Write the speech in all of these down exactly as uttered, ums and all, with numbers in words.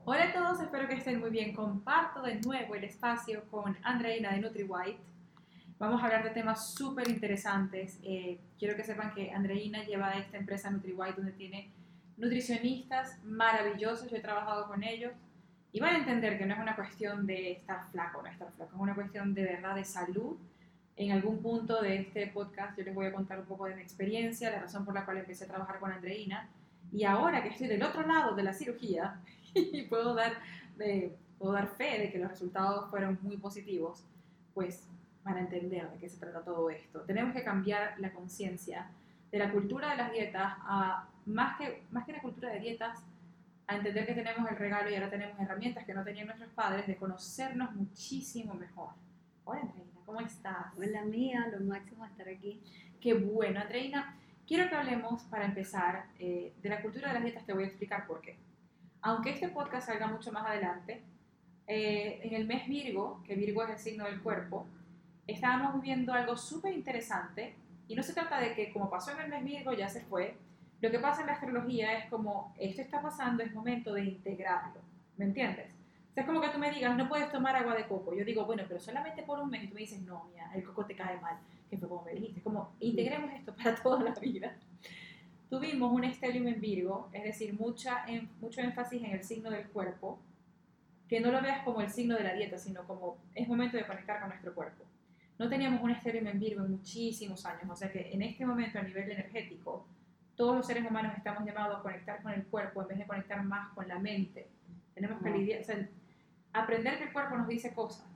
Hola a todos, espero que estén muy bien. Comparto de nuevo el espacio con Andreina de NutriWhite. Vamos a hablar de temas súper interesantes. Eh, quiero que sepan que Andreina lleva esta empresa NutriWhite donde tiene nutricionistas maravillosos. Yo he trabajado con ellos y van a entender que no es una cuestión de estar flaco o no estar flaco, es una cuestión de verdad de salud. En algún punto de este podcast yo les voy a contar un poco de mi experiencia, la razón por la cual empecé a trabajar con Andreina. Y ahora que estoy del otro lado de la cirugía y puedo dar, de, puedo dar fe de que los resultados fueron muy positivos, pues van a entender de qué se trata todo esto. Tenemos que cambiar la conciencia de la cultura de las dietas a más que, más que la cultura de dietas, a entender que tenemos el regalo y ahora tenemos herramientas que no tenían nuestros padres de conocernos muchísimo mejor. Hola Andreina, ¿cómo estás? Hola mía, lo máximo estar aquí. Qué bueno, Andreina. Quiero que hablemos, para empezar, eh, de la cultura de las dietas. Te voy a explicar por qué. Aunque este podcast salga mucho más adelante, eh, en el mes Virgo, que Virgo es el signo del cuerpo, estábamos viviendo algo súper interesante y no se trata de que como pasó en el mes Virgo ya se fue. Lo que pasa en la astrología es como esto está pasando, es momento de integrarlo, ¿me entiendes? O sea, es como que tú me digas, no puedes tomar agua de coco. Yo digo, bueno, pero solamente por un mes. Y tú me dices, no, mía, el coco te cae mal. Que fue como me dijiste, como integremos esto para toda la vida. Tuvimos un estelium en Virgo, es decir, mucha, en, mucho énfasis en el signo del cuerpo, que no lo veas como el signo de la dieta, sino como es momento de conectar con nuestro cuerpo. No teníamos un estelium en Virgo en muchísimos años, o sea que en este momento a nivel energético, todos los seres humanos estamos llamados a conectar con el cuerpo en vez de conectar más con la mente. Tenemos que lidiar, o sea, aprender que el cuerpo nos dice cosas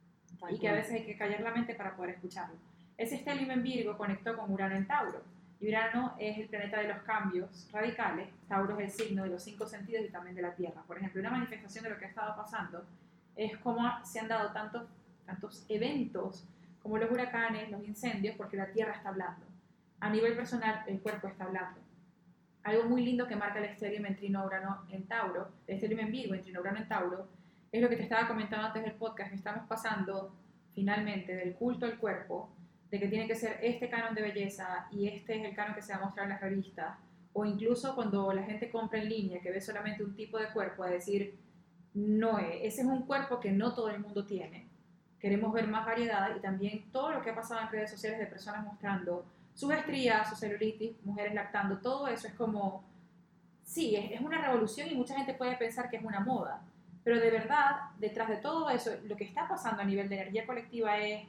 y que a veces hay que callar la mente para poder escucharlo. Ese estelium en Virgo conectó con Urano en Tauro. Y Urano es el planeta de los cambios radicales, Tauro es el signo de los cinco sentidos y también de la Tierra. Por ejemplo, una manifestación de lo que ha estado pasando es cómo se han dado tantos, tantos eventos como los huracanes, los incendios, porque la Tierra está hablando. A nivel personal, el cuerpo está hablando. Algo muy lindo que marca el estelium en trino Urano en Tauro, el estelium en Virgo en trino Urano en Tauro, es lo que te estaba comentando antes del podcast, que estamos pasando finalmente del culto al cuerpo, de que tiene que ser este canon de belleza y este es el canon que se va a mostrar en las revistas, o incluso cuando la gente compra en línea que ve solamente un tipo de cuerpo, a decir, no, ese es un cuerpo que no todo el mundo tiene. Queremos ver más variedad y también todo lo que ha pasado en redes sociales de personas mostrando sus estrías, su celulitis, mujeres lactando, todo eso es como, sí, es, es una revolución y mucha gente puede pensar que es una moda, pero de verdad, detrás de todo eso, lo que está pasando a nivel de energía colectiva es,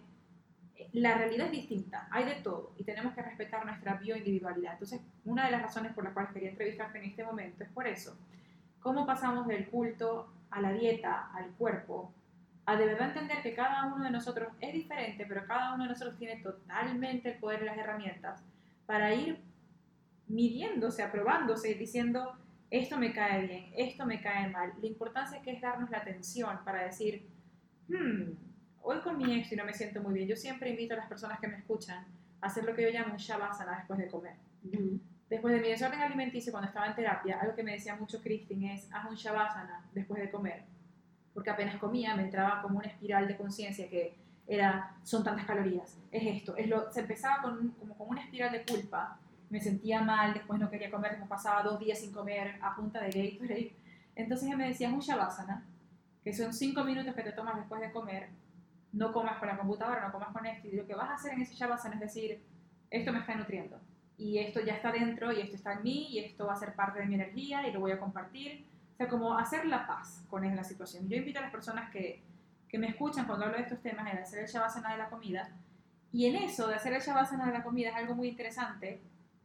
la realidad es distinta, hay de todo y tenemos que respetar nuestra bioindividualidad. Entonces, una de las razones por las cuales quería entrevistarte en este momento es por eso. ¿Cómo pasamos del culto a la dieta, al cuerpo, a de verdad entender que cada uno de nosotros es diferente, pero cada uno de nosotros tiene totalmente el poder y las herramientas para ir midiéndose, aprobándose y diciendo, esto me cae bien, esto me cae mal? La importancia que es darnos la atención para decir, hmm, hoy con mi ex y no me siento muy bien. Yo siempre invito a las personas que me escuchan a hacer lo que yo llamo un shavasana después de comer. Uh-huh. Después de mi desorden alimenticio, cuando estaba en terapia, algo que me decía mucho Christine es, haz un shavasana después de comer. Porque apenas comía me entraba como una espiral de conciencia que era, son tantas calorías, es esto, es lo, se empezaba con, como con una espiral de culpa, me sentía mal, después no quería comer, después pasaba dos días sin comer a punta de Gatorade. Entonces él me decía, es un shavasana, que son cinco minutos que te tomas después de comer, no comas con la computadora, no comas con esto, y lo que vas a hacer en ese shavasana es decir, esto me está nutriendo, y esto ya está dentro, y esto está en mí, y esto va a ser parte de mi energía, y lo voy a compartir. O sea, como hacer la paz con la situación. Yo invito a las personas que, que me escuchan cuando hablo de estos temas en hacer el shavasana de la comida, y en eso de hacer el shavasana de la comida es algo muy interesante,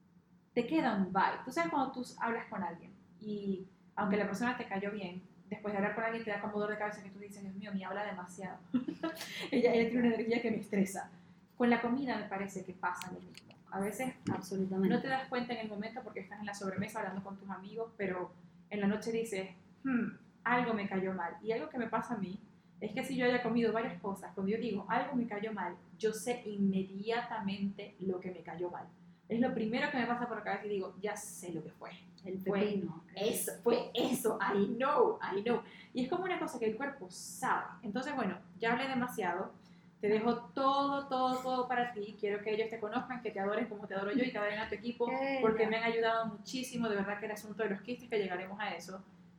te queda un vibe. Tú sabes cuando tú hablas con alguien, y aunque la persona te cayó bien, después de hablar con alguien te da como dolor de cabeza que tú dices, Dios mío, me habla demasiado. ella, ella tiene una energía que me estresa. Con la comida me parece que pasa lo mismo. A veces absolutamente no te das cuenta en el momento porque estás en la sobremesa hablando con tus amigos, pero en la noche dices, hmm, algo me cayó mal. Y algo que me pasa a mí es que si yo haya comido varias cosas, cuando yo digo algo me cayó mal, yo sé inmediatamente lo que me cayó mal. Es lo primero que me pasa por la cabeza y digo, ya sé lo que fue. El pepino. Fue eso, fue eso, I know, I know. Y es como una cosa que el cuerpo sabe. Entonces, bueno, ya hablé demasiado. Te dejo todo, todo, todo para ti. Quiero que ellos te conozcan, que te adoren como te adoro yo y que adoren a tu equipo, porque me han ayudado muchísimo. De verdad que el asunto de los quistes, que llegaremos a eso,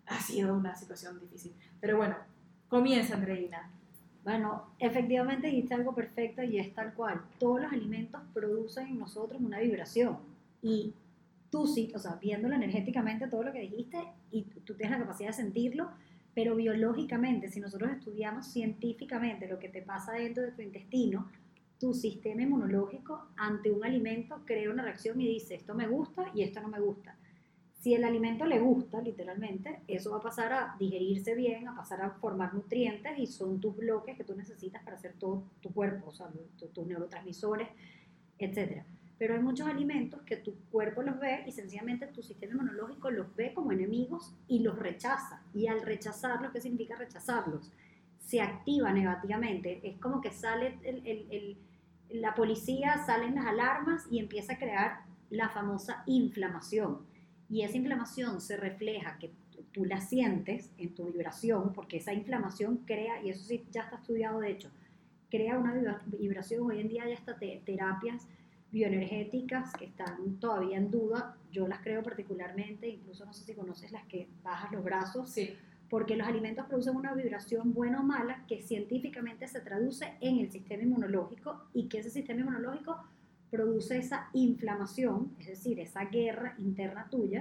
ha sido una situación difícil. Pero bueno, comienza, Andreina. Bueno, efectivamente dijiste algo perfecto y es tal cual. Todos los alimentos producen en nosotros una vibración y tú sí, o sea, viéndolo energéticamente todo lo que dijiste y tú, tú tienes la capacidad de sentirlo, pero biológicamente, si nosotros estudiamos científicamente lo que te pasa dentro de tu intestino, tu sistema inmunológico ante un alimento crea una reacción y dice esto me gusta y esto no me gusta. Si el alimento le gusta, literalmente, eso va a pasar a digerirse bien, a pasar a formar nutrientes y son tus bloques que tú necesitas para hacer todo tu cuerpo, o sea, tus tu neurotransmisores, etcétera. Pero hay muchos alimentos que tu cuerpo los ve y sencillamente tu sistema inmunológico los ve como enemigos y los rechaza. Y al rechazarlos, ¿qué significa rechazarlos? Se activa negativamente. Es como que sale el, el, el, la policía, salen las alarmas y empieza a crear la famosa inflamación. Y esa inflamación se refleja, que tú la sientes en tu vibración, porque esa inflamación crea, y eso sí ya está estudiado de hecho, crea una vibración. Hoy en día hay hasta te, terapias bioenergéticas que están todavía en duda, yo las creo particularmente, incluso no sé si conoces las que bajas los brazos, sí. Porque los alimentos producen una vibración buena o mala que científicamente se traduce en el sistema inmunológico y que ese sistema inmunológico produce esa inflamación, es decir, esa guerra interna tuya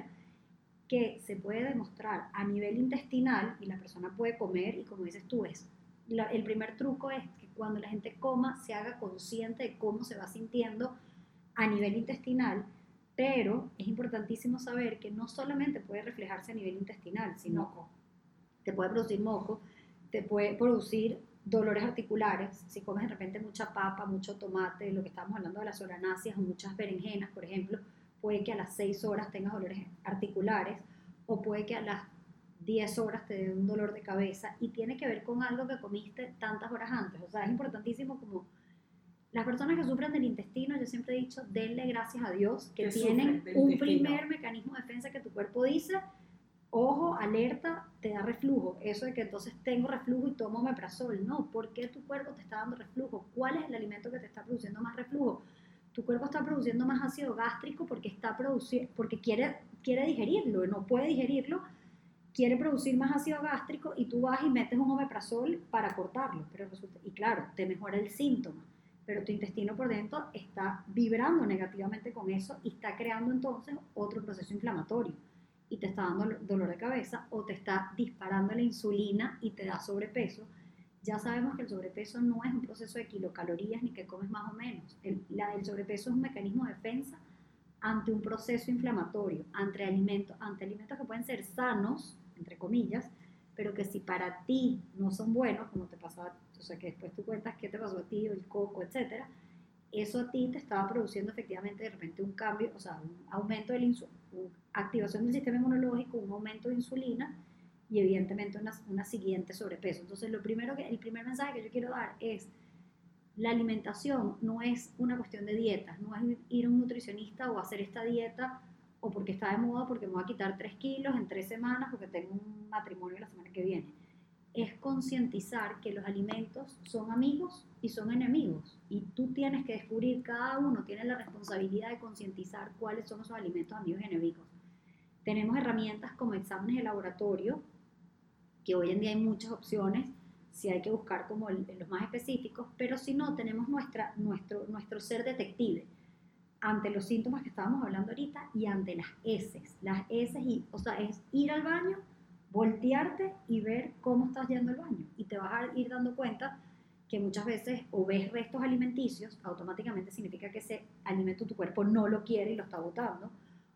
que se puede demostrar a nivel intestinal y la persona puede comer y como dices tú, es la, el primer truco es que cuando la gente coma se haga consciente de cómo se va sintiendo a nivel intestinal, pero es importantísimo saber que no solamente puede reflejarse a nivel intestinal, sino Moco. te puede producir moco, te puede producir dolores articulares, si comes de repente mucha papa, mucho tomate, lo que estamos hablando de las solanáceas o muchas berenjenas, por ejemplo, puede que a las seis horas tengas dolores articulares o puede que a las diez horas te dé un dolor de cabeza y tiene que ver con algo que comiste tantas horas antes. O sea, es importantísimo como las personas que sufren del intestino, yo siempre he dicho, denle gracias a Dios que, que tienen un intestino. Primer mecanismo de defensa que tu cuerpo dice, ojo, alerta, te da reflujo. Eso de que entonces tengo reflujo y tomo omeprazol. No, ¿por qué tu cuerpo te está dando reflujo? ¿Cuál es el alimento que te está produciendo más reflujo? Tu cuerpo está produciendo más ácido gástrico porque, está produci- porque quiere, quiere digerirlo y no puede digerirlo, quiere producir más ácido gástrico y tú vas y metes un omeprazol para cortarlo. Pero resulta, y claro, te mejora el síntoma, pero tu intestino por dentro está vibrando negativamente con eso y está creando entonces otro proceso inflamatorio y te está dando dolor de cabeza o te está disparando la insulina y te da sobrepeso. Ya sabemos que el sobrepeso no es un proceso de kilocalorías ni que comes más o menos. El, la, el sobrepeso es un mecanismo de defensa ante un proceso inflamatorio, ante alimentos, ante alimentos que pueden ser sanos, entre comillas, pero que si para ti no son buenos, como te pasaba, o sea, que después tú cuentas qué te pasó a ti, el coco, etcétera, eso a ti te estaba produciendo efectivamente de repente un cambio, o sea, un aumento de la activación del sistema inmunológico, un aumento de insulina y evidentemente una, una siguiente sobrepeso. Entonces, lo primero que, el primer mensaje que yo quiero dar es, la alimentación no es una cuestión de dietas, no es ir a un nutricionista o hacer esta dieta o porque está de moda, porque me voy a quitar tres kilos en tres semanas porque tengo un matrimonio la semana que viene. Es concientizar que los alimentos son amigos y son enemigos y tú tienes que descubrir, cada uno tiene la responsabilidad de concientizar cuáles son esos alimentos amigos y enemigos. Tenemos herramientas como exámenes de laboratorio, que hoy en día hay muchas opciones, si hay que buscar como el, los más específicos, pero si no, tenemos nuestra, nuestro, nuestro ser detective ante los síntomas que estábamos hablando ahorita y ante las heces. Las heces, y, o sea, es ir al baño, voltearte y ver cómo estás yendo al baño. Y te vas a ir dando cuenta que muchas veces o ves restos alimenticios, automáticamente significa que ese alimento tu cuerpo no lo quiere y lo está botando,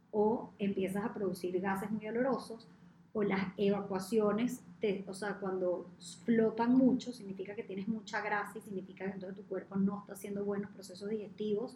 o empiezas a producir gases muy olorosos, o las evacuaciones, te, o sea, cuando flotan mucho, significa que tienes mucha grasa y significa que entonces tu cuerpo no está haciendo buenos procesos digestivos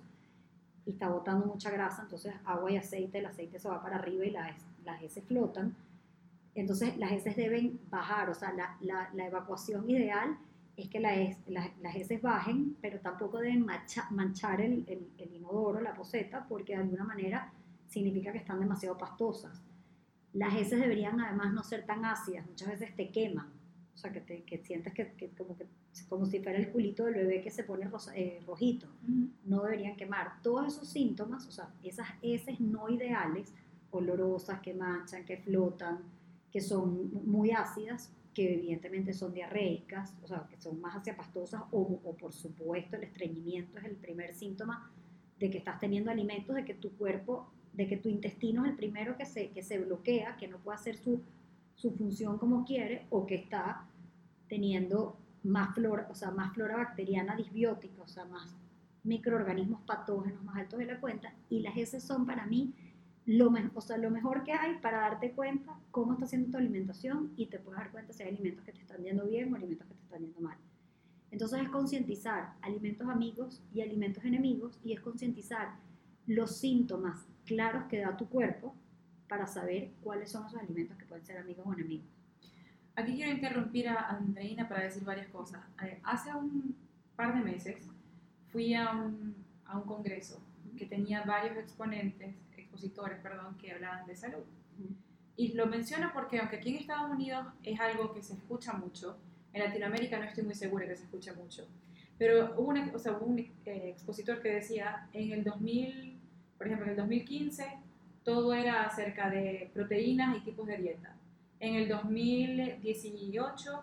y está botando mucha grasa, entonces agua y aceite, el aceite se va para arriba y las, las heces flotan. Entonces las heces deben bajar, o sea, la, la, la evacuación ideal es que la es, la, las heces bajen, pero tampoco deben mancha, manchar el, el, el inodoro, la poceta, porque de alguna manera significa que están demasiado pastosas. Las heces deberían además no ser tan ácidas, muchas veces te queman, o sea, que, te, que sientes que, que, como que como si fuera el culito del bebé que se pone rosa, eh, rojito, uh-huh. No deberían quemar. Todos esos síntomas, o sea, esas heces no ideales, olorosas, que manchan, que flotan, que son muy ácidas, que evidentemente son diarreicas, o sea, que son más hacia pastosas, o, o por supuesto el estreñimiento es el primer síntoma de que estás teniendo alimentos, de que tu cuerpo, de que tu intestino es el primero que se, que se bloquea, que no puede hacer su, su función como quiere, o que está teniendo más flora, o sea, más flora bacteriana disbiótica, o sea, más microorganismos patógenos más altos de la cuenta, y las heces son para mí lo, me, o sea, lo mejor que hay para darte cuenta cómo está haciendo tu alimentación y te puedes dar cuenta si hay alimentos que te están yendo bien o alimentos que te están yendo mal. Entonces es concientizar alimentos amigos y alimentos enemigos, y es concientizar los síntomas claros que da tu cuerpo para saber cuáles son esos alimentos que pueden ser amigos o enemigos. Aquí quiero interrumpir a Andreina para decir varias cosas. Eh, hace un par de meses fui a un, a un congreso que tenía varios exponentes, expositores, perdón, que hablaban de salud. Uh-huh. Y lo menciono porque aunque aquí en Estados Unidos es algo que se escucha mucho, en Latinoamérica no estoy muy segura que se escuche mucho. Pero hubo, una, o sea, hubo un eh, expositor que decía, en el dos mil, por ejemplo, en el dos mil quince, todo era acerca de proteínas y tipos de dieta. En el dos mil dieciocho,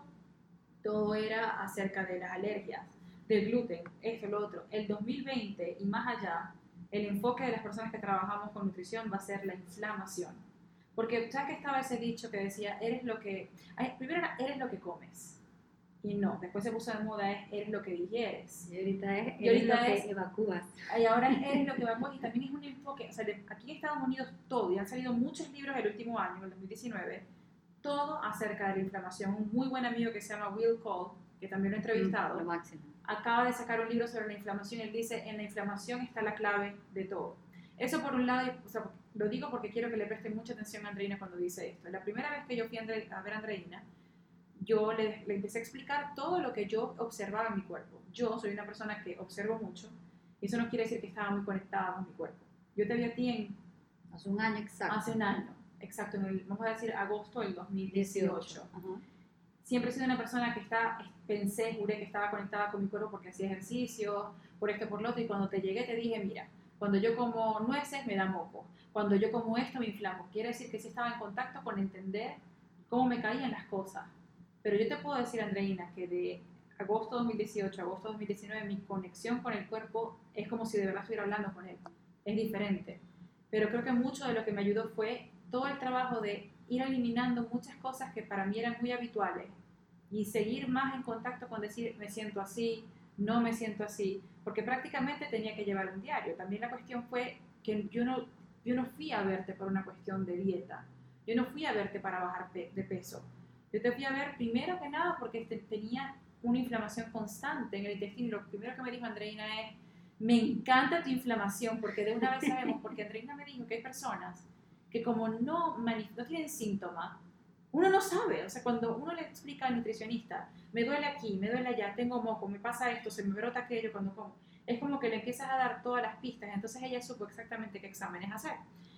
todo era acerca de las alergias, del gluten, esto, lo otro. El dos mil veinte y más allá, el enfoque de las personas que trabajamos con nutrición va a ser la inflamación. Porque, ¿sabes que estaba ese dicho que decía, eres lo que, primero era, eres lo que comes? Y no, después se puso de moda, es, eres lo que digieres. Y ahorita es, y ahorita eres lo es, que evacúas. Y ahora es, eres lo que evacúas, y también es un enfoque, o sea, aquí en Estados Unidos todo, y han salido muchos libros el último año, el dos mil diecinueve, todo acerca de la inflamación. Un muy buen amigo que se llama Will Cole, que también lo he entrevistado, mm, lo máximo. Acaba de sacar un libro sobre la inflamación y él dice, en la inflamación está la clave de todo. Eso por un lado, o sea, lo digo porque quiero que le presten mucha atención a Andreina cuando dice esto. La primera vez que yo fui a, Andre, a ver a Andreina, yo le, le empecé a explicar todo lo que yo observaba en mi cuerpo. Yo soy una persona que observo mucho, y eso no quiere decir que estaba muy conectada con mi cuerpo. Yo te vi a ti en... Hace un año exacto. Hace un año, exacto, en el, vamos a decir agosto del dos mil dieciocho. Uh-huh. Siempre he sido una persona que está, pensé, juré que estaba conectada con mi cuerpo porque hacía ejercicio, por esto, por lo otro, y cuando te llegué te dije, mira, cuando yo como nueces me da moco, cuando yo como esto me inflamo. Quiere decir que sí estaba en contacto con entender cómo me caían las cosas. Pero yo te puedo decir, Andreina, que de agosto dos mil dieciocho a agosto dos mil diecinueve mi conexión con el cuerpo es como si de verdad estuviera hablando con él. Es diferente. Pero creo que mucho de lo que me ayudó fue todo el trabajo de ir eliminando muchas cosas que para mí eran muy habituales y seguir más en contacto con decir, me siento así, no me siento así, porque prácticamente tenía que llevar un diario. También la cuestión fue que yo no, yo no fui a verte por una cuestión de dieta, yo no fui a verte para bajar de peso, yo te fui a ver primero que nada porque tenía una inflamación constante en el intestino. Y lo primero que me dijo Andreina es, me encanta tu inflamación, porque de una vez sabemos, porque Andreina me dijo que hay personas que como no, no tienen síntomas, uno no sabe. O sea, cuando uno le explica al nutricionista, me duele aquí, me duele allá, tengo moco, me pasa esto, se me brota aquello cuando como, es como que le empiezas a dar todas las pistas. Entonces ella supo exactamente qué exámenes hacer.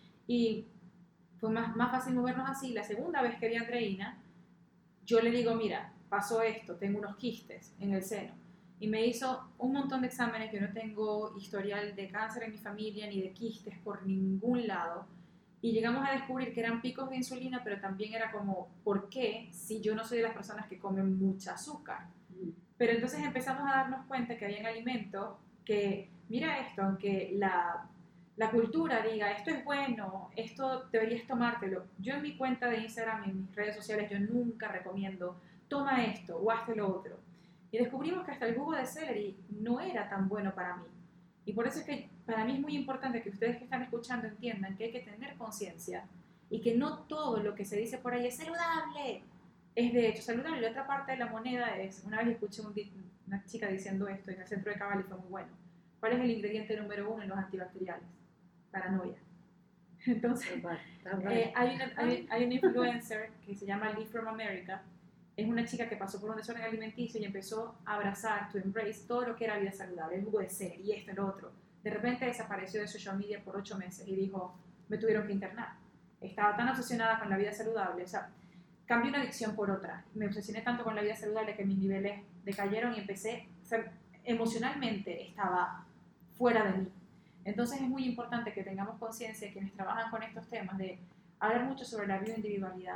Y fue más, más fácil movernos así. La segunda vez que vi a Andreina, yo le digo, mira, pasó esto, tengo unos quistes en el seno. Y me hizo un montón de exámenes. Yo no tengo historial de cáncer en mi familia, ni de quistes por ningún lado. Y llegamos a descubrir que eran picos de insulina, pero también era como, ¿por qué si yo no soy de las personas que comen mucha azúcar? Mm. Pero entonces empezamos a darnos cuenta que había alimentos que, mira esto, aunque la, la cultura diga, esto es bueno, esto deberías tomártelo. Yo en mi cuenta de Instagram, en mis redes sociales, yo nunca recomiendo, toma esto o hazte lo otro. Y descubrimos que hasta el jugo de celery no era tan bueno para mí. Y por eso es que para mí es muy importante que ustedes que están escuchando entiendan que hay que tener conciencia y que no todo lo que se dice por ahí es saludable, es de hecho saludable. Y la otra parte de la moneda es, una vez escuché un, una chica diciendo esto en el centro de Cabal y fue muy bueno. ¿Cuál es el ingrediente número uno en los antibacteriales? Paranoia. Entonces, eh, hay, una, hay, hay una influencer que se llama Live from America. Es una chica que pasó por un desorden alimenticio y empezó a abrazar, to embrace todo lo que era vida saludable, el jugo de celery y esto y lo otro. De repente desapareció de social media por ocho meses y dijo, me tuvieron que internar. Estaba tan obsesionada con la vida saludable, o sea, cambié una adicción por otra. Me obsesioné tanto con la vida saludable que mis niveles decayeron y empecé, o sea, emocionalmente estaba fuera de mí. Entonces es muy importante que tengamos conciencia, quienes trabajan con estos temas, de hablar mucho sobre la bioindividualidad,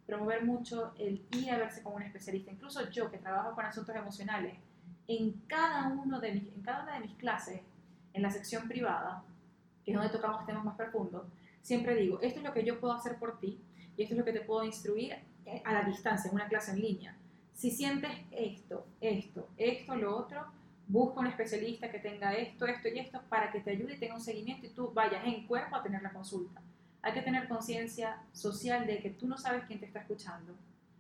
promover mucho el ir a verse con un especialista. Incluso yo, que trabajo con asuntos emocionales, en cada, uno de mis, en cada una de mis clases, en la sección privada, que es donde tocamos temas más profundos, siempre digo, esto es lo que yo puedo hacer por ti y esto es lo que te puedo instruir a la distancia, en una clase en línea. Si sientes esto, esto, esto, lo otro, busca un especialista que tenga esto, esto y esto para que te ayude y tenga un seguimiento y tú vayas en cuerpo a tener la consulta. Hay que tener conciencia social de que tú no sabes quién te está escuchando.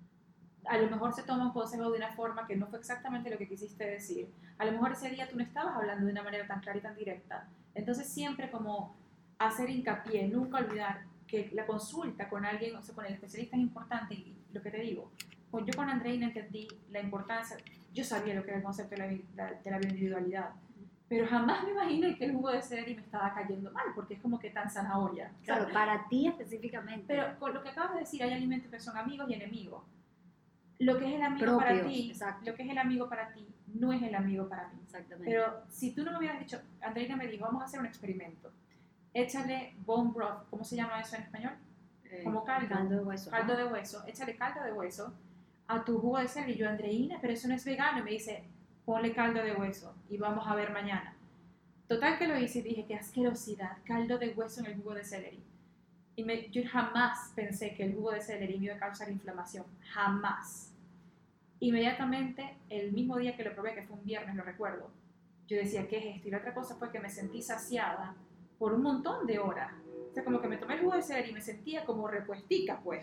A lo mejor se toma un consejo de una forma que no fue exactamente lo que quisiste decir. A lo mejor ese día tú no estabas hablando de una manera tan clara y tan directa. Entonces siempre como hacer hincapié, nunca olvidar que la consulta con alguien, o sea, con el especialista es importante. Y lo que te digo, yo con Andreina entendí la importancia, yo sabía lo que era el concepto de la, de la bioindividualidad, pero jamás me imaginé que el jugo de celery me estaba cayendo mal, porque es como que tan zanahoria. Claro, ¿sabes? Para ti específicamente. Pero con lo que acabas de decir, hay alimentos que son amigos y enemigos. Lo que es el amigo Propios, para ti, exacto. lo que es el amigo para ti, no es el amigo para mí. Exactamente. Pero si tú no me hubieras dicho, Andreina me dijo, vamos a hacer un experimento. Échale bone broth, ¿cómo se llama eso en español? Eh, como caldo. Caldo de hueso. Caldo de hueso. Échale caldo de hueso a tu jugo de celery. Y yo, Andreina, pero eso no es vegano. Y me dice, ponle caldo de hueso y vamos a ver mañana. Total que lo hice y dije, qué asquerosidad, caldo de hueso en el jugo de celery. Y me, yo jamás pensé que el jugo de celery me iba a causar inflamación. Jamás. Inmediatamente, el mismo día que lo probé, que fue un viernes, lo recuerdo, yo decía, ¿qué es esto? Y la otra cosa fue que me sentí saciada por un montón de horas. O sea, como que me tomé el jugo de celery y me sentía como repuestica, pues.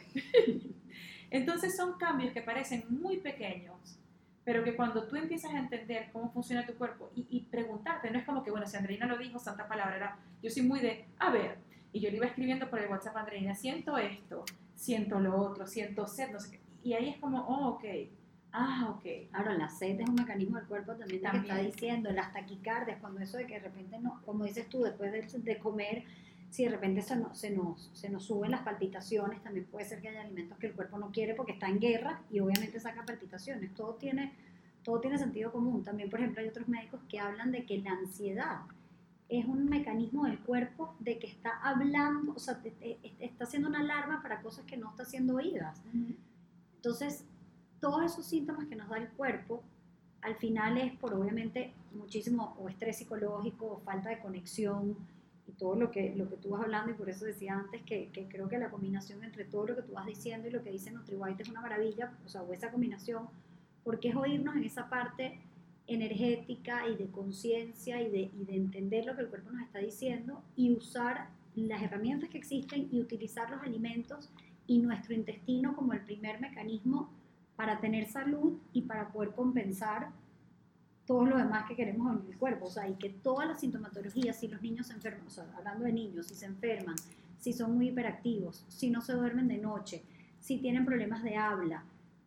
Entonces son cambios que parecen muy pequeños, pero que cuando tú empiezas a entender cómo funciona tu cuerpo y, y preguntarte, no es como que, bueno, si Andreina lo dijo, santa palabra, era, yo soy muy de, a ver, y yo le iba escribiendo por el WhatsApp a Andreina, siento esto, siento lo otro, siento sed, no sé qué, y ahí es como, oh, ok, ah, ok. Claro, la sed es un mecanismo del cuerpo también, también. que está diciendo, las taquicardias, cuando eso de que de repente, no, como dices tú, después de, de comer, si de repente se nos, se, nos, se nos suben las palpitaciones, también puede ser que haya alimentos que el cuerpo no quiere porque está en guerra y obviamente saca palpitaciones. Todo tiene, todo tiene sentido común. También, por ejemplo, hay otros médicos que hablan de que la ansiedad es un mecanismo del cuerpo de que está hablando, o sea, te, te, está haciendo una alarma para cosas que no está siendo oídas. Uh-huh. Entonces, todos esos síntomas que nos da el cuerpo, al final es por obviamente muchísimo o estrés psicológico o falta de conexión, y todo lo que, lo que tú vas hablando, y por eso decía antes que, que creo que la combinación entre todo lo que tú vas diciendo y lo que dice NutriWhite es una maravilla, o sea, o esa combinación, porque es oírnos en esa parte energética y de conciencia y de, y de entender lo que el cuerpo nos está diciendo y usar las herramientas que existen y utilizar los alimentos y nuestro intestino como el primer mecanismo para tener salud y para poder compensar todo lo demás que queremos en el cuerpo, o sea, y que todas las sintomatologías, si los niños se enferman, o sea, hablando de niños, si se enferman, si son muy hiperactivos, si no se duermen de noche, si tienen problemas de habla,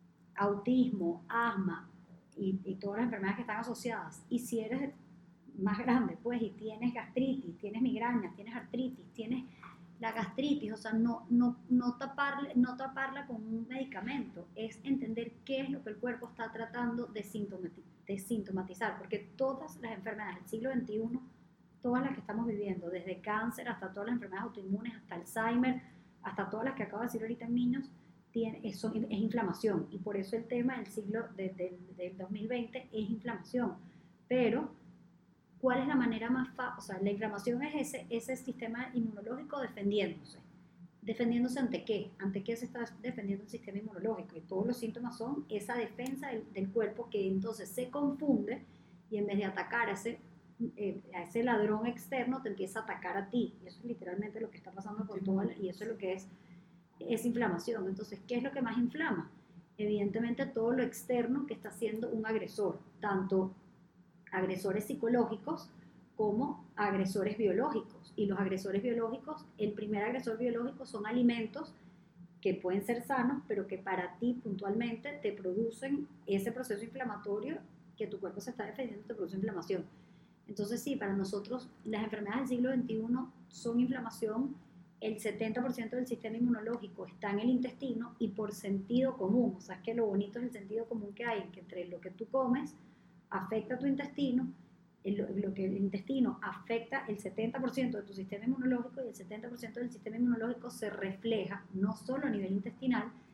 autismo, asma y, y todas las enfermedades que están asociadas, y si eres más grande, pues, y tienes gastritis, tienes migrañas, tienes artritis, tienes la gastritis, o sea, no, no, no, taparle, no taparla con un medicamento, es entender qué es lo que el cuerpo está tratando de sintomatizar, de sintomatizar, porque todas las enfermedades del siglo veintiuno, todas las que estamos viviendo, desde cáncer hasta todas las enfermedades autoinmunes, hasta Alzheimer, hasta todas las que acabo de decir ahorita en niños, tiene, es, es inflamación, y por eso el tema del siglo de, de, del dos mil veinte es inflamación. Pero ¿cuál es la manera más fácil? O sea, la inflamación es ese, ese sistema inmunológico defendiéndose. ¿Defendiéndose ante qué? ¿Ante qué se está defendiendo el sistema inmunológico? Y todos los síntomas son esa defensa del, del cuerpo que entonces se confunde y en vez de atacar a ese, eh, a ese ladrón externo, te empieza a atacar a ti. Y eso es literalmente lo que está pasando con todo, y eso es lo que es, es inflamación. Entonces, ¿qué es lo que más inflama? Evidentemente todo lo externo que está haciendo un agresor, tanto agresores psicológicos como agresores biológicos. Y los agresores biológicos, el primer agresor biológico son alimentos que pueden ser sanos, pero que para ti puntualmente te producen ese proceso inflamatorio que tu cuerpo se está defendiendo, te produce inflamación. Entonces sí, para nosotros las enfermedades del siglo veintiuno son inflamación. El setenta por ciento del sistema inmunológico está en el intestino, y por sentido común, o sea, es que lo bonito es el sentido común que hay, que entre lo que tú comes afecta a tu intestino, lo, lo que el intestino afecta el setenta por ciento de tu sistema inmunológico, y el setenta por ciento del sistema inmunológico se refleja no solo a nivel intestinal,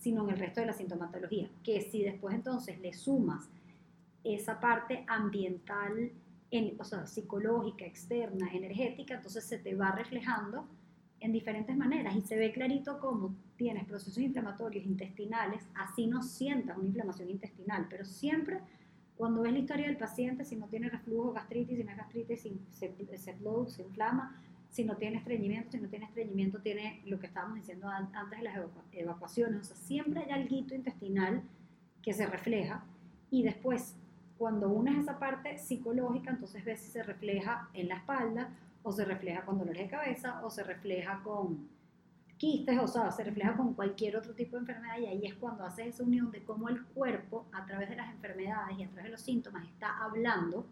sino en el resto de la sintomatología. Que si después entonces le sumas esa parte ambiental, en, o sea, psicológica, externa, energética, entonces se te va reflejando en diferentes maneras y se ve clarito cómo tienes procesos inflamatorios intestinales, así no sientas una inflamación intestinal, pero siempre cuando ves la historia del paciente, si no tiene reflujo, gastritis, si no es gastritis, si se, se bloat, se inflama, si no tiene estreñimiento, si no tiene estreñimiento, tiene lo que estábamos diciendo antes de las evacu evacuaciones, o sea, siempre hay algo intestinal que se refleja y después cuando unes esa parte psicológica, entonces ves si se refleja en la espalda, o se refleja con dolores de cabeza, o se refleja con quistes, o sea, se refleja con cualquier otro tipo de enfermedad, y ahí es cuando haces esa unión de cómo el cuerpo, a través de las enfermedades y a través de los síntomas, está hablando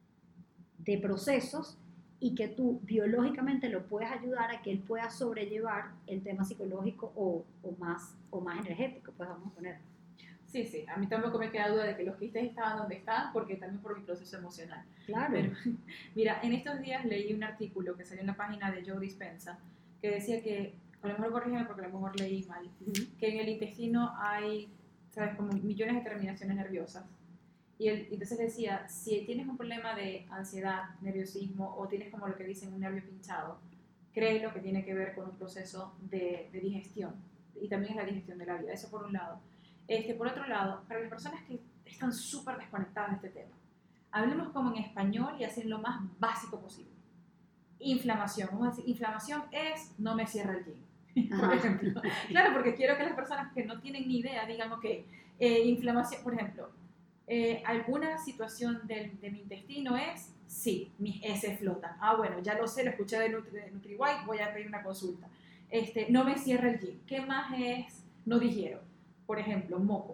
de procesos y que tú biológicamente lo puedes ayudar a que él pueda sobrellevar el tema psicológico o, o, más, o más energético, pues vamos a poner. Sí, sí, a mí tampoco me queda duda de que los quistes estaban donde están, porque también por mi proceso emocional. Claro. Pero, mira, en estos días leí un artículo que salió en la página de Joe Dispenza, que decía que, a lo mejor corrígeme porque a lo mejor leí mal, uh-huh. que en el intestino hay, sabes, como millones de terminaciones nerviosas. Y él, entonces decía, si tienes un problema de ansiedad, nerviosismo, o tienes como lo que dicen un nervio pinchado, créelo que tiene que ver con un proceso de, de digestión, y también es la digestión de la vida, eso por un lado. Este, por otro lado, para las personas que están súper desconectadas de este tema, hablemos como en español y hacer lo más básico posible. Inflamación. Vamos a decir, inflamación es no me cierra el gym, por ejemplo. Claro, porque quiero que las personas que no tienen ni idea digan, ok, eh, inflamación, por ejemplo, eh, ¿alguna situación del, de mi intestino es? Sí, mis heces flotan. Ah, bueno, ya lo sé, lo escuché de, Nutri, de NutriWhite, voy a pedir una consulta. Este, no me cierra el gym. ¿Qué más es? No digiero. Por ejemplo, moco.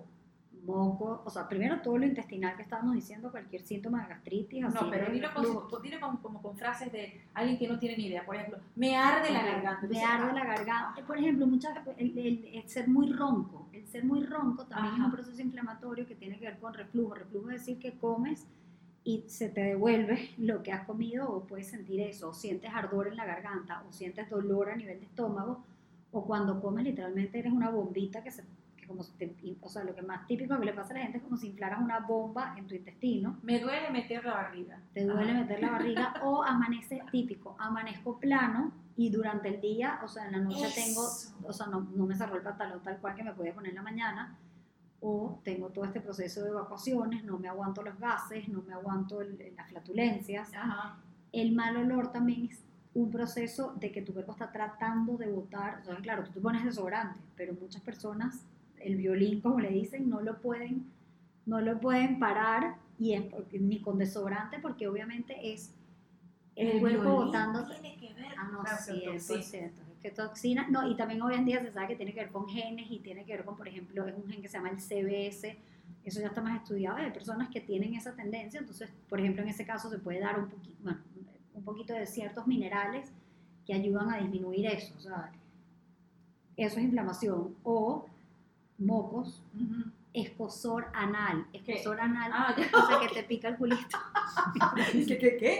Moco, o sea, primero todo lo intestinal que estábamos diciendo, cualquier síntoma de gastritis. No, así pero dilo, con, dilo con, como con frases de alguien que no tiene ni idea. Por ejemplo, me arde la garganta. Me arde la garganta. Por ejemplo, muchas, el, el, el ser muy ronco. El ser muy ronco también Ajá. es un proceso inflamatorio que tiene que ver con reflujo. Reflujo es decir que comes y se te devuelve lo que has comido, o puedes sentir eso, o sientes ardor en la garganta, o sientes dolor a nivel de estómago, o cuando comes literalmente eres una bombita que se como te, o sea, lo que más típico que le pasa a la gente es como si inflaras una bomba en tu intestino. Me duele meter la barriga. Te duele Ajá. meter la barriga, o amanece típico, amanezco plano y durante el día, o sea, en la noche Eso. tengo, o sea, no, no me cerró el pantalón tal cual que me podía poner en la mañana, o tengo todo este proceso de evacuaciones, no me aguanto los gases, no me aguanto el, las flatulencias. Ajá. El mal olor también es un proceso de que tu cuerpo está tratando de botar, o sea, claro, tú te pones desodorante, pero muchas personas el violín, como le dicen, no lo pueden, no lo pueden parar, y es porque, ni con desodorante, porque obviamente es el, el cuerpo botando. Tiene que ver ah, no, cien por ciento. Es que toxina, no, y también hoy en día se sabe que tiene que ver con genes y tiene que ver con, por ejemplo, es un gen que se llama el C B S, eso ya está más estudiado, hay personas que tienen esa tendencia, entonces, por ejemplo, en ese caso se puede dar un poquito, bueno, un poquito de ciertos minerales que ayudan a disminuir eso, o sea, eso es inflamación, o mocos, uh-huh. escozor anal, escozor ¿Qué? anal, ah, ya, o sea, okay. que te pica el culito. ¿Qué, qué, qué?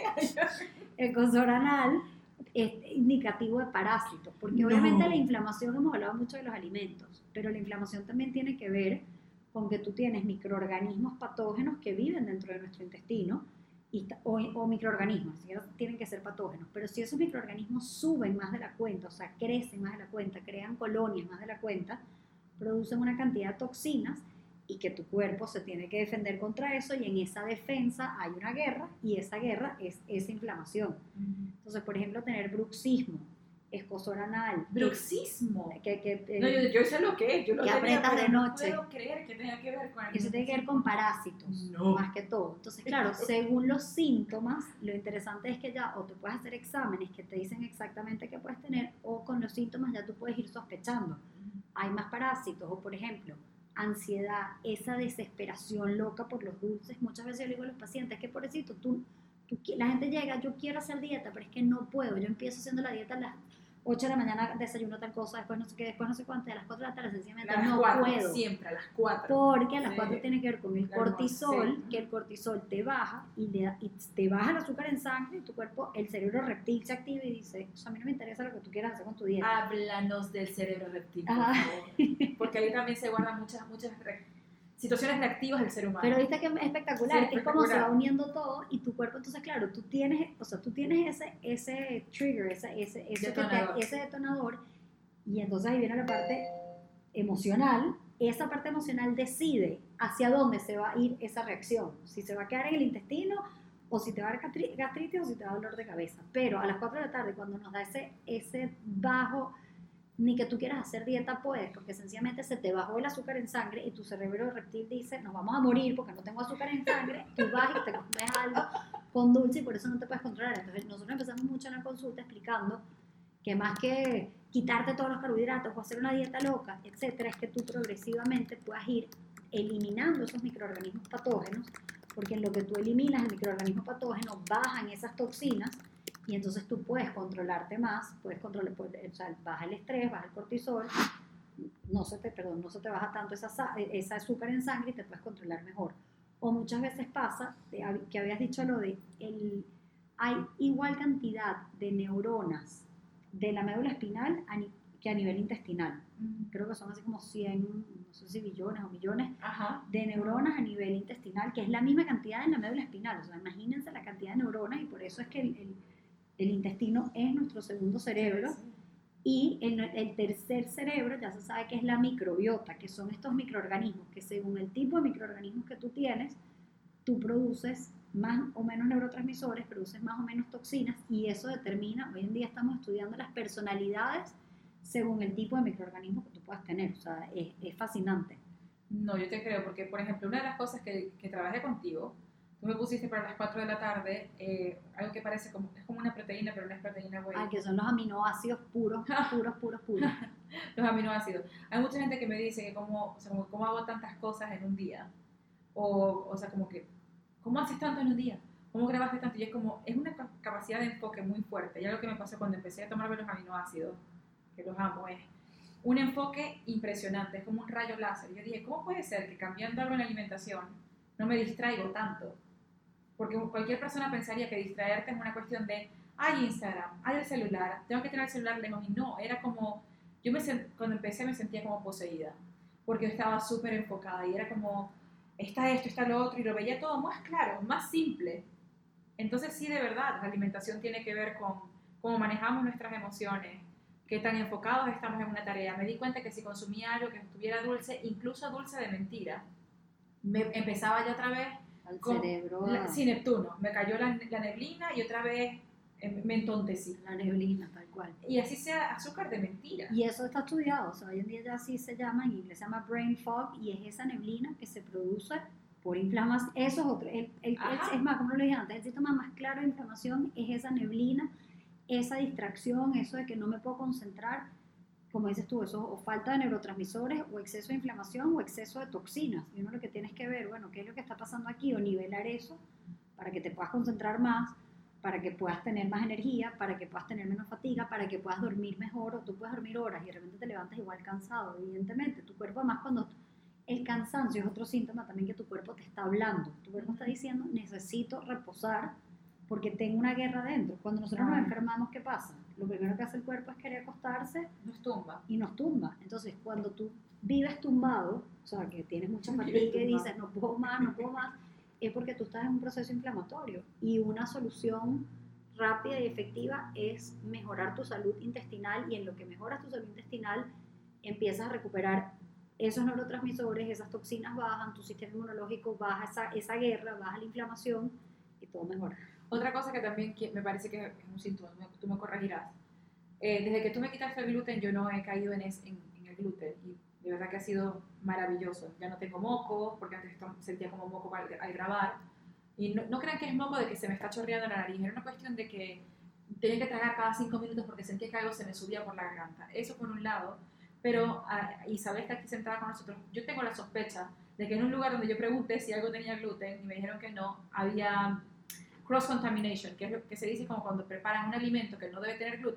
Escozor anal es indicativo de parásitos, porque no. obviamente la inflamación, hemos hablado mucho de los alimentos, pero la inflamación también tiene que ver con que tú tienes microorganismos patógenos que viven dentro de nuestro intestino, y, o, o microorganismos, ¿sí? tienen que ser patógenos, pero si esos microorganismos suben más de la cuenta, o sea, crecen más de la cuenta, crean colonias más de la cuenta, producen una cantidad de toxinas y que tu cuerpo se tiene que defender contra eso, y en esa defensa hay una guerra, y esa guerra es esa inflamación. Uh-huh. Entonces, por ejemplo, tener bruxismo, escozor anal. ¿Bruxismo? Que, que, que, no, yo, yo sé lo que es, yo lo que tenía, apretas de noche. No puedo creer que tenga que ver con el Eso tiene que ver con parásitos, no. más que todo. Entonces, claro, según los síntomas, lo interesante es que ya o te puedes hacer exámenes que te dicen exactamente qué puedes tener, o con los síntomas ya tú puedes ir sospechando. Hay más parásitos, o por ejemplo, ansiedad, esa desesperación loca por los dulces. Muchas veces yo le digo a los pacientes que pobrecito, tú, tú, la gente llega, yo quiero hacer dieta, pero es que no puedo, yo empiezo haciendo la dieta a las ocho de la mañana desayuno tal cosa, después no sé qué, después no sé cuánto, y a las cuatro de la tarde sencillamente A las no cuatro, puedo. siempre a las cuatro. Porque a las Sí. cuatro tiene que ver con el La cortisol, hormona, sí. que el cortisol te baja y, le da, y te baja el azúcar en sangre y tu cuerpo, el cerebro reptil se activa y dice, o sea, a mí no me interesa lo que tú quieras hacer con tu dieta. Háblanos del cerebro reptil, por Ajá. favor. Porque ahí también se guardan muchas, muchas re- situaciones reactivas del ser humano. Pero viste que es espectacular, Sí, que es como se va espectacular. uniendo todo y tu cuerpo, entonces claro, tú tienes, o sea, tú tienes ese, ese trigger, ese, ese, eso que Detonador. te, ese detonador, y entonces ahí viene la parte emocional. Esa parte emocional decide hacia dónde se va a ir esa reacción, si se va a quedar en el intestino o si te va a dar gastri- gastritis o si te va a dar dolor de cabeza. Pero a las cuatro de la tarde, cuando nos da ese, ese bajo, ni que tú quieras hacer dieta puedes, porque sencillamente se te bajó el azúcar en sangre y tu cerebro reptil dice, nos vamos a morir porque no tengo azúcar en sangre, tú vas y te comes algo con dulce y por eso no te puedes controlar. Entonces nosotros empezamos mucho en la consulta explicando que más que quitarte todos los carbohidratos o hacer una dieta loca, etcétera, es que tú progresivamente puedas ir eliminando esos microorganismos patógenos, porque en lo que tú eliminas el microorganismo patógeno bajan esas toxinas y entonces tú puedes controlarte más, puedes controlar, o sea, baja el estrés, baja el cortisol, no se te, perdón, no se te baja tanto esa, esa azúcar en sangre y te puedes controlar mejor. O muchas veces pasa, que habías dicho lo de, el, hay igual cantidad de neuronas de la médula espinal a ni, que a nivel intestinal. Uh-huh. Creo que son así como cien, no sé si billones o millones Ajá. de neuronas a nivel intestinal, que es la misma cantidad en la médula espinal. O sea, imagínense la cantidad de neuronas y por eso es que el, el, el intestino es nuestro segundo cerebro. Sí, sí. Y el, el tercer cerebro ya se sabe que es la microbiota, que son estos microorganismos que según el tipo de microorganismos que tú tienes, tú produces más o menos neurotransmisores, produces más o menos toxinas y eso determina, hoy en día estamos estudiando las personalidades según el tipo de microorganismo que tú puedas tener, o sea, es, es fascinante. No, yo te creo, porque por ejemplo, una de las cosas que, que trabajé contigo, tú me pusiste para las cuatro de la tarde eh, algo que parece como, es como una proteína, pero no es proteína whey. Ah, que son los aminoácidos puros, puros, puros, puros. Los aminoácidos. Hay mucha gente que me dice que como, o sea, como, ¿cómo hago tantas cosas en un día? O, o sea, como que, ¿cómo haces tanto en un día? ¿Cómo grabaste tanto? Y es como, es una capacidad de enfoque muy fuerte. Ya lo que me pasó cuando empecé a tomarme los aminoácidos, que los amo, es un enfoque impresionante, es como un rayo láser. Yo dije, ¿cómo puede ser que cambiando algo en la alimentación no me distraigo tanto? Porque cualquier persona pensaría que distraerte es una cuestión de, hay Instagram, hay el celular, tengo que tener el celular lejos. Y no, era como, yo me sent, cuando empecé me sentía como poseída, porque yo estaba súper enfocada y era como, está esto, está lo otro, y lo veía todo más claro, más simple. Entonces sí, de verdad, la alimentación tiene que ver con cómo manejamos nuestras emociones, qué tan enfocados estamos en una tarea. Me di cuenta que si consumía algo que estuviera dulce, incluso dulce de mentira, me empezaba ya otra vez al cerebro. La, sí, Neptuno, me cayó la, la neblina y otra vez eh, me entontecí. La neblina, tal cual. Y así sea azúcar de mentira. Y eso está estudiado, o sea, hoy en día ya así se llama, en inglés se llama brain fog, y es esa neblina que se produce por inflamación. Eso es otro, el, el, el, es más, como lo dije antes, el síntoma más claro de inflamación es esa neblina, esa distracción, eso de que no me puedo concentrar, como dices tú, eso o falta de neurotransmisores o exceso de inflamación o exceso de toxinas. Y uno lo que tienes que ver, bueno, qué es lo que está pasando aquí o nivelar eso para que te puedas concentrar más, para que puedas tener más energía, para que puedas tener menos fatiga, para que puedas dormir mejor, o tú puedes dormir horas y de repente te levantas igual cansado, evidentemente. Tu cuerpo, además, cuando el cansancio es otro síntoma también que tu cuerpo te está hablando. Tu cuerpo está diciendo, necesito reposar porque tengo una guerra dentro. Cuando nosotros nos enfermamos, ¿qué pasa? Lo primero que hace el cuerpo es querer acostarse. Nos tumba. Y nos tumba. Entonces, cuando tú vives tumbado, o sea, que tienes mucha fatiga y dices, no puedo más, no puedo más, es porque tú estás en un proceso inflamatorio. Y una solución rápida y efectiva es mejorar tu salud intestinal, y en lo que mejoras tu salud intestinal, empiezas a recuperar esos neurotransmisores, esas toxinas bajan, tu sistema inmunológico baja esa, esa guerra, baja la inflamación y todo mejora. Otra cosa que también me parece que es un síntoma, tú me corregirás, eh, desde que tú me quitaste el gluten yo no he caído en, es, en, en el gluten, y de verdad que ha sido maravilloso. Ya no tengo moco, porque antes sentía como moco al, al grabar, y no, no crean que es moco de que se me está chorreando la nariz, era una cuestión de que tenía que tragar cada cinco minutos porque sentía que algo se me subía por la garganta. Eso por un lado, pero uh, Isabel está aquí sentada con nosotros, yo tengo la sospecha de que en un lugar donde yo pregunté si algo tenía gluten y me dijeron que no, había cross-contamination, que es lo que se dice como cuando preparan un alimento que no debe tener gluten,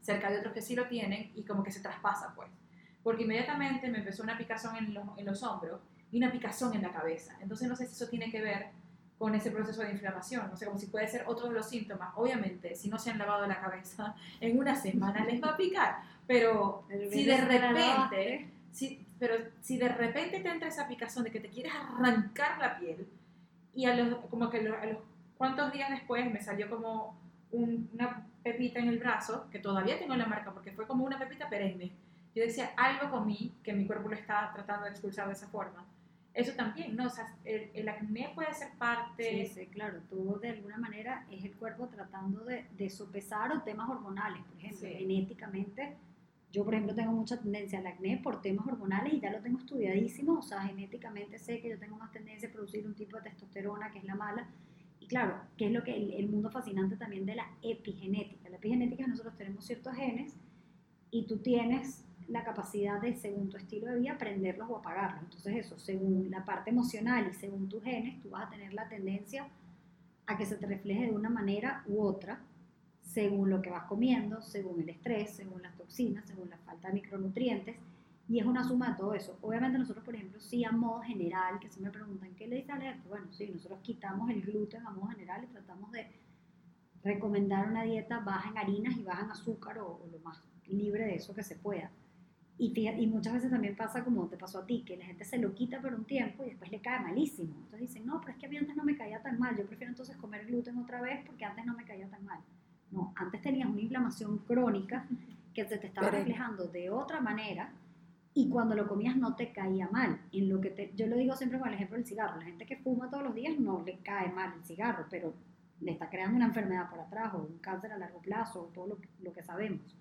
cerca de otros que sí lo tienen y como que se traspasa, pues. Porque inmediatamente me empezó una picazón en los, en los hombros y una picazón en la cabeza. Entonces no sé si eso tiene que ver con ese proceso de inflamación, o sea, como si puede ser otro de los síntomas. Obviamente, si no se han lavado la cabeza, en una semana les va a picar, pero si de repente, si, pero si de repente te entra esa picazón de que te quieres arrancar la piel, y a los, como que a los cuantos días después me salió como un, una pepita en el brazo, que todavía tengo la marca, porque fue como una pepita perenne. Yo decía, algo comí que mi cuerpo lo estaba tratando de expulsar de esa forma. Eso también, ¿no? O sea, el, el acné puede ser parte... Sí, sí, claro. Tú de alguna manera es el cuerpo tratando de, de sopesar o temas hormonales, por ejemplo. Sí. Genéticamente, yo por ejemplo tengo mucha tendencia al acné por temas hormonales y ya lo tengo estudiadísimo. O sea, genéticamente sé que yo tengo más tendencia a producir un tipo de testosterona que es la mala. Y claro, que es lo que el, el mundo fascinante también de la epigenética. La epigenética es nosotros tenemos ciertos genes y tú tienes la capacidad de, según tu estilo de vida, prenderlos o apagarlos. Entonces eso, según la parte emocional y según tus genes, tú vas a tener la tendencia a que se te refleje de una manera u otra, según lo que vas comiendo, según el estrés, según las toxinas, según la falta de micronutrientes, y es una suma de todo eso. Obviamente nosotros, por ejemplo, sí a modo general, que si me preguntan, ¿qué le dice alerta? Bueno, sí, nosotros quitamos el gluten a modo general y tratamos de recomendar una dieta baja en harinas y baja en azúcar o, o lo más libre de eso que se pueda. Y, fíjate, y muchas veces también pasa como te pasó a ti, que la gente se lo quita por un tiempo y después le cae malísimo. Entonces dicen, no, pero es que a mí antes no me caía tan mal, yo prefiero entonces comer gluten otra vez porque antes no me caía tan mal. No, antes tenías una inflamación crónica que se te estaba pero... reflejando de otra manera y cuando lo comías no te caía mal. En lo que te, yo lo digo siempre con el ejemplo del cigarro, la gente que fuma todos los días no le cae mal el cigarro, pero le está creando una enfermedad por atrás o un cáncer a largo plazo o todo lo, lo que sabemos.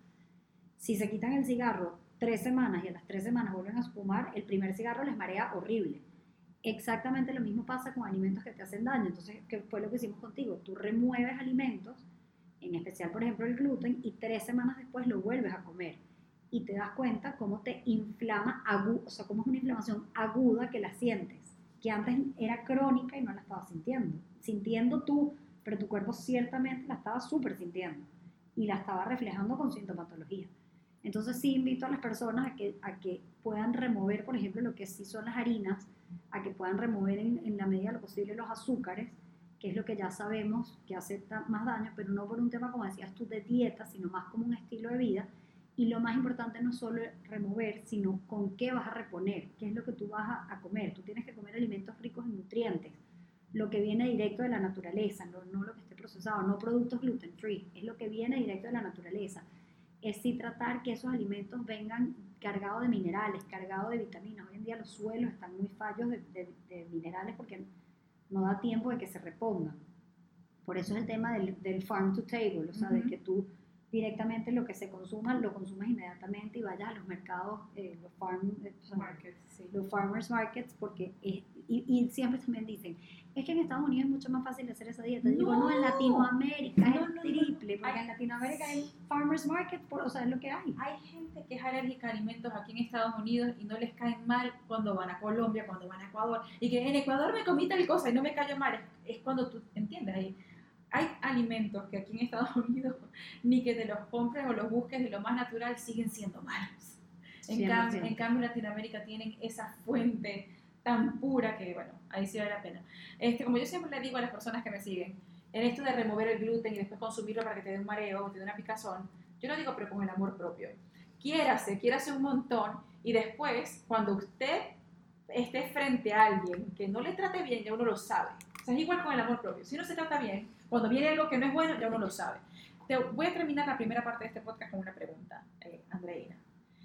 Si se quitan el cigarro tres semanas y a las tres semanas vuelven a fumar, el primer cigarro les marea horrible. Exactamente lo mismo pasa con alimentos que te hacen daño. Entonces, ¿qué fue lo que hicimos contigo? Tú remueves alimentos, en especial, por ejemplo, el gluten, y tres semanas después lo vuelves a comer. Y te das cuenta cómo te inflama, agu- o sea, cómo es una inflamación aguda que la sientes, que antes era crónica y no la estabas sintiendo. Sintiendo tú, pero tu cuerpo ciertamente la estaba súper sintiendo y la estaba reflejando con sintomatología. Entonces sí invito a las personas a que, a que puedan remover, por ejemplo, lo que sí son las harinas, a que puedan remover en, en la medida de lo posible los azúcares, que es lo que ya sabemos que hace más daño, pero no por un tema, como decías tú, de dieta, sino más como un estilo de vida. Y lo más importante no es solo remover, sino con qué vas a reponer, qué es lo que tú vas a, a comer. Tú tienes que comer alimentos ricos en nutrientes, lo que viene directo de la naturaleza, no, no lo que esté procesado, no productos gluten free, es lo que viene directo de la naturaleza. Es sí tratar que esos alimentos vengan cargados de minerales, cargados de vitaminas. Hoy en día los suelos están muy fallos de, de, de minerales porque no da tiempo de que se repongan. Por eso es el tema del, del farm to table, o sea, uh-huh. de que tú directamente lo que se consuma, lo consumes inmediatamente y vayas a los mercados, eh, los, farm, eh, markets, sí. los farmers markets, porque es, y, y siempre también dicen, es que en Estados Unidos es mucho más fácil hacer esa dieta. No, Digo, no, en Latinoamérica no, es no, triple, no, porque hay, en Latinoamérica hay farmers market, por, o sea, es lo que hay. Hay gente que es alérgica a alimentos aquí en Estados Unidos y no les caen mal cuando van a Colombia, cuando van a Ecuador, y que en Ecuador me comí tal cosa y no me cayó mal. Es, es cuando tú entiendes ahí. Hay alimentos que aquí en Estados Unidos ni que te los compres o los busques de lo más natural siguen siendo malos. En, cam- en cambio, en Latinoamérica tienen esa fuente tan pura que, bueno, ahí sí vale la pena. Este, como yo siempre le digo a las personas que me siguen, en esto de remover el gluten y después consumirlo para que te dé un mareo o te dé una picazón, yo lo digo pero con el amor propio. Quiérase, quiérase un montón y después, cuando usted esté frente a alguien que no le trate bien, ya uno lo sabe. O sea, es igual con el amor propio. Si uno se trata bien, cuando viene algo que no es bueno, ya uno lo sabe. Te voy a terminar la primera parte de este podcast con una pregunta, eh, Andreina.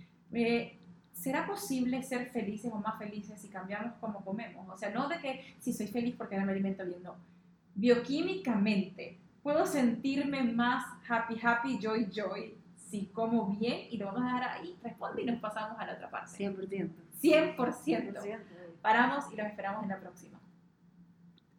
Eh, ¿Será posible ser felices o más felices si cambiamos cómo comemos? O sea, no de que si soy feliz porque ahora me alimento bien, no. Bioquímicamente, ¿puedo sentirme más happy, happy, joy, joy si como bien? Y lo vamos a dejar ahí. Responde y nos pasamos a la otra parte. cien por ciento. cien por ciento. Paramos y los esperamos en la próxima.